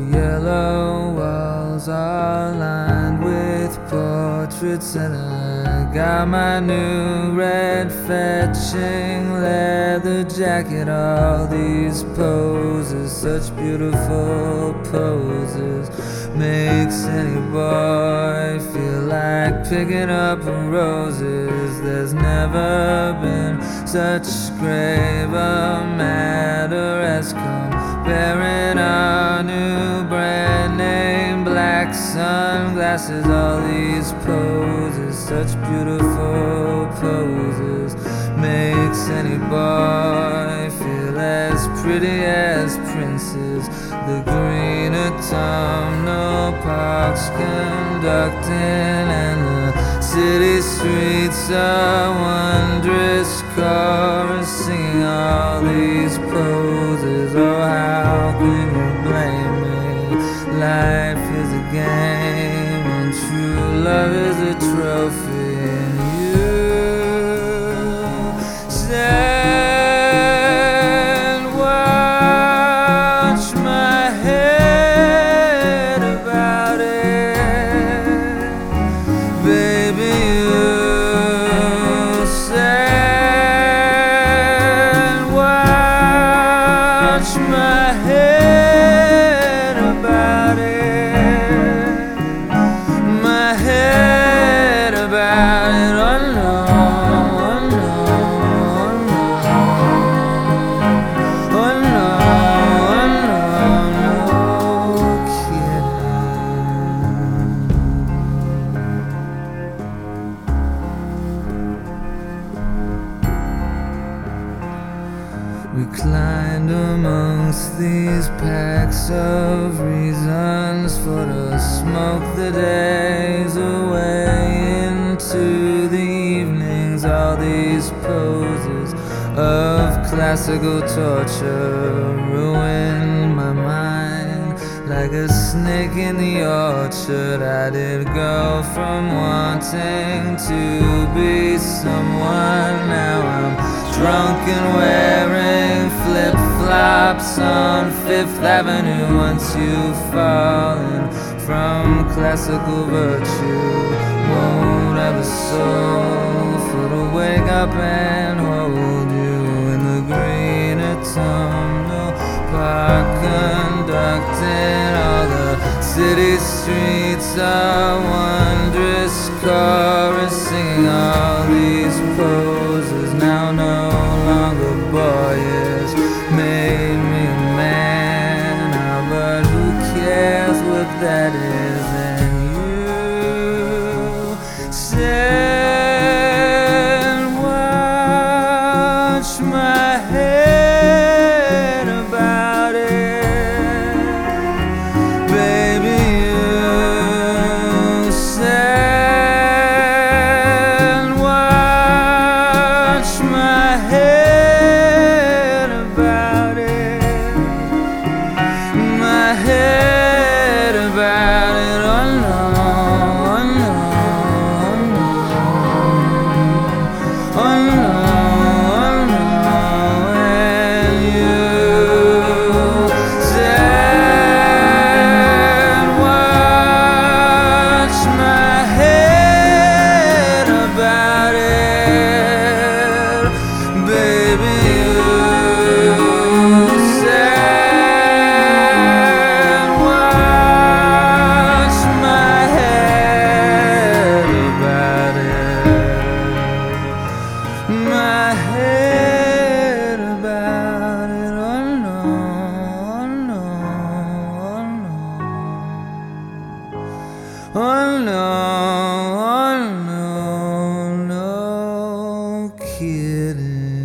yellow walls are lined with portraits, and I got my new red fetching leather jacket. All these poses, such beautiful poses, makes any boy feel like picking up roses. There's never been such grave a matter as comparing our new brand name black sunglasses. All these poses, such beautiful poses, makes any boy feel as pretty as princes. The green autumnal parks conducting, and the city streets are wondrous chorus singing all these poses. Oh, how can you blame me? Life is a game and true love is a trophy, and you stand, watch my head about it, baby. You stand, watch my head about it, my head about it. Oh no, oh no, oh no, oh no, oh no, no kidding. Reclined amongst these packs of reasons for to smoke the days away into the evenings. All these poses of classical torture ruin my mind like a snake in the orchard. I did go from wanting to be someone. Now I'm drunk and wearing flip-flops on Fifth Avenue. Once you've fallen from classical virtue, won't have a soul for to wake up and hold you in the green autumnal park conducting. All the city streets are wondrous chorus singing all these poses. Now no longer boyish, made me a man now, but who cares what that is? And you stand, watch my head about it, baby. You stand, watch my head about it, my head about it. Oh no, oh no, oh no, oh no, oh no. And you stand, watch my head about it, baby. You stand, watch my head about it, my head about it. Oh no, oh no, oh no, oh no, oh no, no kidding.